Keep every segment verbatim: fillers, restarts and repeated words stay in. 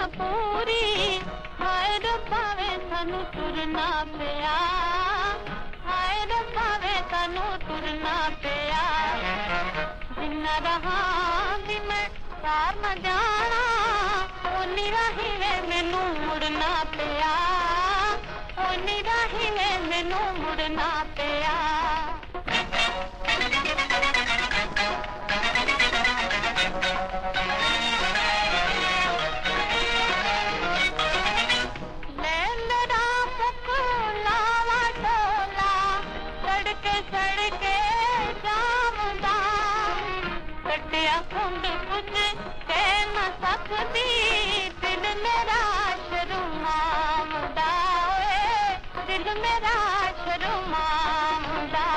पूरी हाय रब्बा वे सानू तुरना पिया हाय रब्बा वे सानू तुरना पिया जिन्ना रहा भी मैं सार न जाना ओनी राही वे मैनू मुड़ना पिया ओनी राही वे मैनू मुड़ना पिया सड़के जामदा कटिया खुंड कुछ कह न सकती दिल मेरा शर्मांदा दिल मेरा शर्मांदा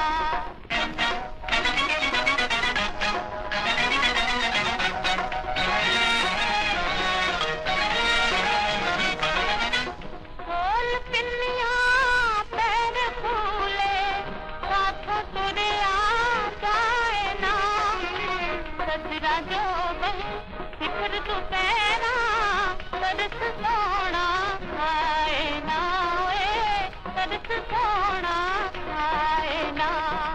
खोल पिन्निया पैर फूले साथों तुरे आ जाए ना सजरा जो बन सिखर दोपहरा तरस सोना आए ना ओए तरस सोना आए ना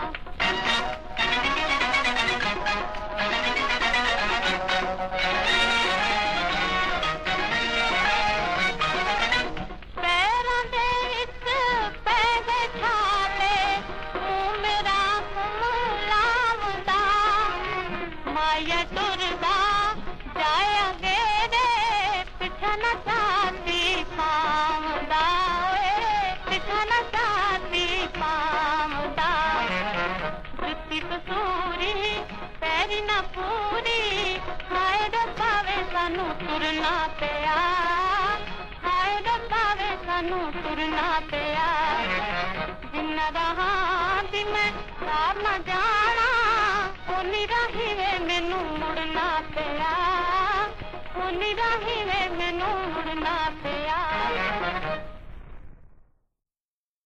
पैरों दे इस पैर छाले मुंह मेरा मुलामदा माया टुरदा जाया गेरे पिछा न चाहती पामदा पिछा न चाहती पामदा जुत्ती कसूरी पैरी न पूरी हाय रब्बा वे सानू तुरना पिया हाय रब्बा वे सानू तुरना पिया जिन्ना रहा भी मैं सार न जाना ओनी राही वे